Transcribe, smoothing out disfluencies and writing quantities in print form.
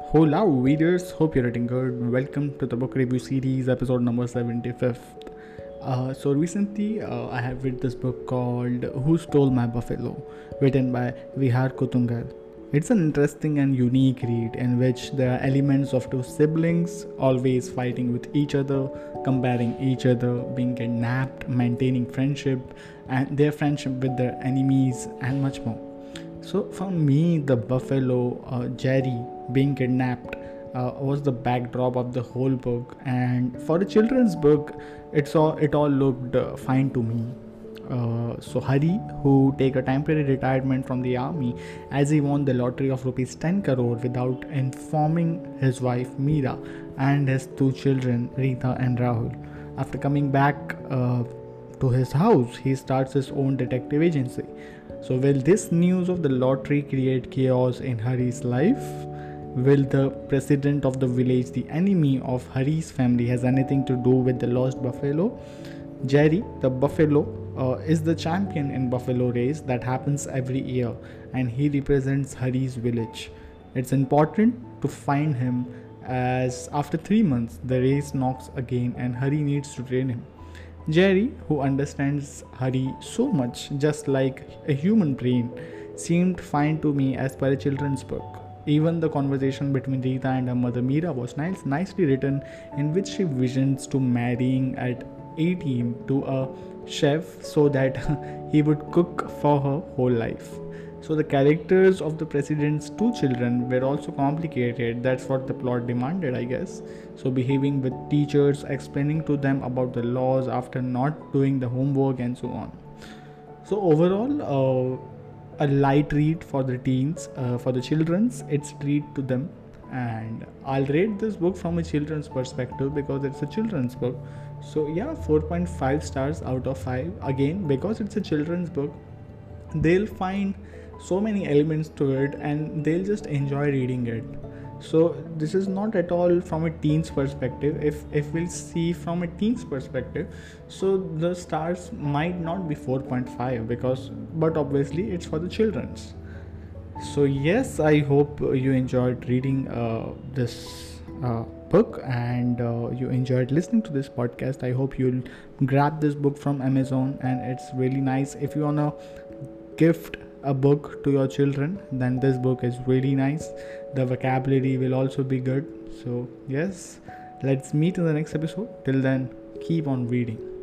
Hola readers, hope you're doing good. Welcome to the book review series, episode number 75th. Recently I have read this book called Who Stole My Buffalo, written by Vihar Kutungal. It's an interesting and unique read in which there are elements of two siblings always fighting with each other, comparing each other, being kidnapped, maintaining friendship, and their friendship with their enemies, and much more. So for me, the buffalo, Jerry, being kidnapped was the backdrop of the whole book, and for a children's book, it all looked fine to me. So Hari, who take a temporary retirement from the army as he won the lottery of rupees 10 crore without informing his wife Meera and his two children Rita and Rahul. After coming back to his house, he starts his own detective agency. So, will this news of the lottery create chaos in Hari's life? Will the president of the village, the enemy of Hari's family, has anything to do with the lost buffalo? Jerry, the buffalo, is the champion in buffalo race that happens every year, and he represents Hari's village. It's important to find him as after 3 months the race knocks again and Hari needs to train him. Jerry, who understands Hari so much, just like a human brain, seemed fine to me as per a children's book. Even the conversation between Rita and her mother Meera was nicely written, in which she visions to marrying at 18 to a chef so that he would cook for her whole life. So the characters of the president's two children were also complicated. That's what the plot demanded, I guess. So behaving with teachers, explaining to them about the laws after not doing the homework, and so on. So overall, a light read for the teens, for the children's. It's read to them, and I'll rate this book from a children's perspective because it's a children's book. So yeah, 4.5 stars out of 5. Again, because it's a children's book, they'll find so many elements to it and they'll just enjoy reading it. So this is not at all from a teen's perspective. If we'll see from a teen's perspective, so the stars might not be 4.5, because but obviously it's for the children's. So yes, I hope you enjoyed reading this book, and you enjoyed listening to this podcast. I hope you'll grab this book from Amazon, and it's really nice. If you wanna gift a book to your children, then this book is really nice. The vocabulary will also be good. So yes, let's meet in the next episode. Till then, keep on reading.